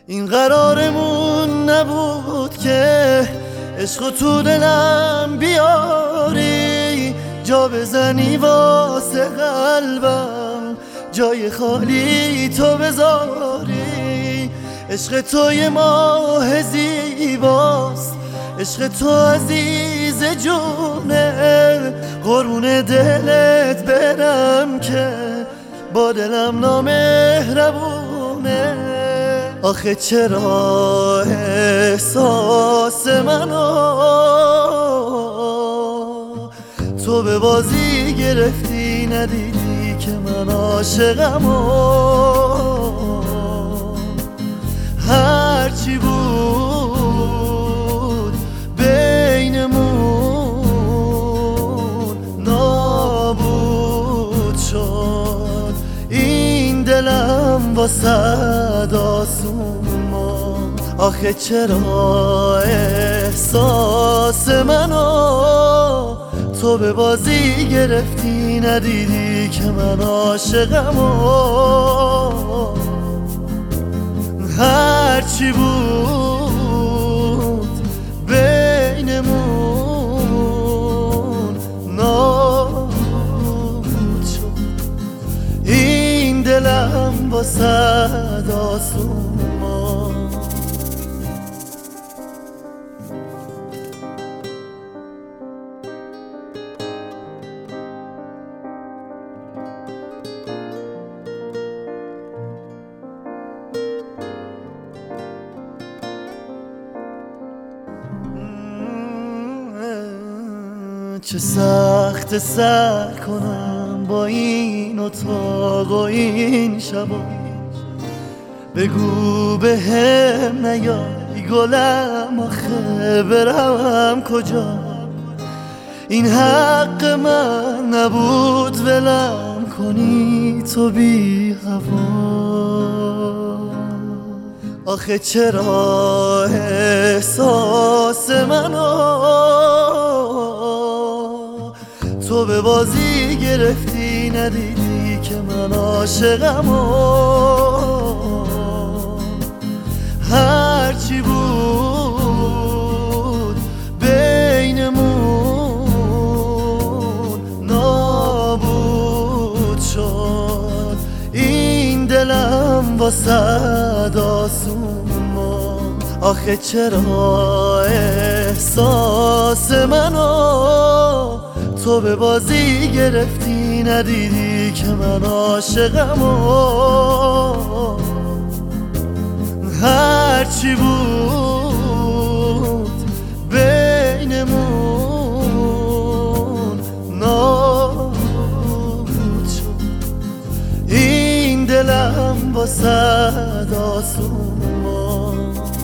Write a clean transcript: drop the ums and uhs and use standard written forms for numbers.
این قرارمون نبود که عشق تو دلم بیاری، جا بزنی واسه قلبم، جای خالی تو بذاری. عشق تو یه ماه زیباست، عشق تو عزیز جونه، قربون دلت برم که با دلم نامهربونه. آخه چرا احساس منو تو به بازی گرفتی، ندیدی که من عاشقم و هرچی بود بینمون نابود شد. این دلم واسه آسون ماند. آخه چرا احساس منو تو به بازی گرفتی، ندیدی که من عاشقم و هرچی بود بینمون نابود شد. این دلم واسه آسون ماند. چه سخت سر کنم با این اتاق و این شبا، بگو به هم نیای گلم، آخه برم کجا؟ این حق من نبود ولم کنی تو بی هوا. آخه چرا احساس منو تو به بازی گرفتی، ندیدی که من عاشقم و هرچی بود بینمون نابود شد. این دلم واسه آسون ماند. آخه چرا احساس منو تو به بازی گرفتی، ندیدی که من عاشقم و هرچی بود بینمون نابود شد. این دلم واسه آسون ماند.